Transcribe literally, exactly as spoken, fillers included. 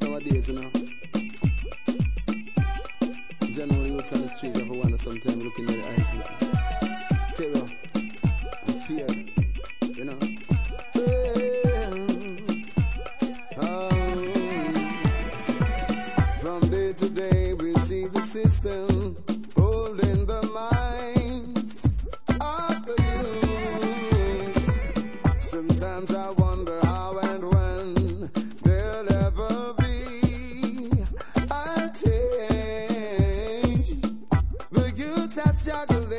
nowadays, you know. General youths on the street have a wonder sometimes looking at the eyes and say, terror and fear, you know. Um, from day to day we see the system holding the minds of the youth. Sometimes I wonder how and when there'll ever be a change. The youth has struggled